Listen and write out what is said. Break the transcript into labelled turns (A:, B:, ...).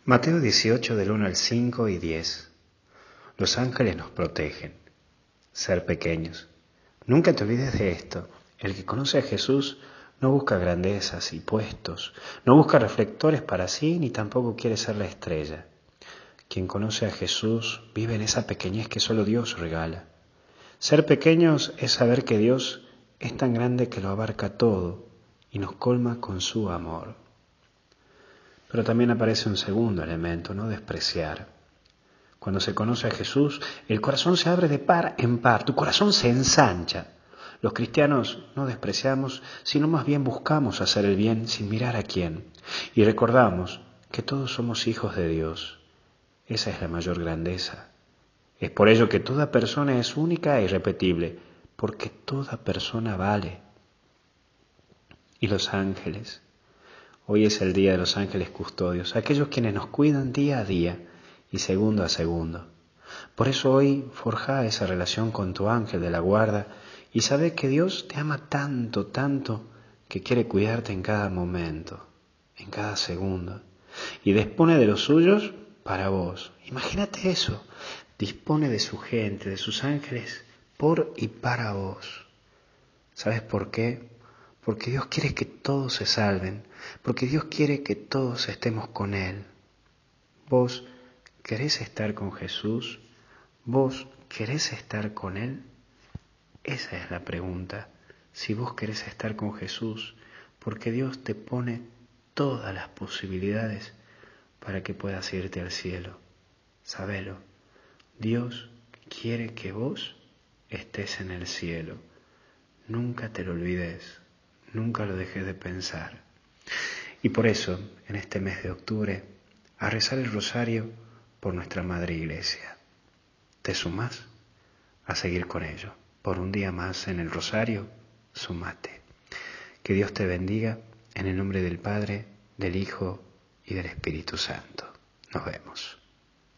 A: Mateo 18 del 1 al 5 y 10. Los ángeles nos protegen. Ser pequeños. Nunca te olvides de esto. El que conoce a Jesús no busca grandezas y puestos, no busca reflectores para sí, ni tampoco quiere ser la estrella. Quien conoce a Jesús vive en esa pequeñez que solo Dios regala. Ser pequeños es saber que Dios es tan grande que lo abarca todo y nos colma con su amor. Pero también aparece un segundo elemento, no despreciar. Cuando se conoce a Jesús, el corazón se abre de par en par, tu corazón se ensancha. Los cristianos no despreciamos, sino más bien buscamos hacer el bien sin mirar a quién. Y recordamos que todos somos hijos de Dios. Esa es la mayor grandeza. Es por ello que toda persona es única e irrepetible, porque toda persona vale. Y los ángeles. Hoy es el día de los ángeles custodios, aquellos quienes nos cuidan día a día y segundo a segundo. Por eso hoy forja esa relación con tu ángel de la guarda y sabe que Dios te ama tanto, tanto, que quiere cuidarte en cada momento, en cada segundo. Y dispone de los suyos para vos. Imagínate eso, dispone de su gente, de sus ángeles, por y para vos. ¿Sabes por qué? Porque Dios quiere que todos se salven, porque Dios quiere que todos estemos con Él. ¿Vos querés estar con Jesús? ¿Vos querés estar con Él? Esa es la pregunta. Si vos querés estar con Jesús, porque Dios te pone todas las posibilidades para que puedas irte al cielo. Sabelo, Dios quiere que vos estés en el cielo. Nunca te lo olvides, nunca lo dejes de pensar. Y por eso, en este mes de octubre, a rezar el rosario por nuestra Madre Iglesia. ¿Te sumás a seguir con ello? Por un día más en el rosario, sumate. Que Dios te bendiga en el nombre del Padre, del Hijo y del Espíritu Santo. Nos vemos.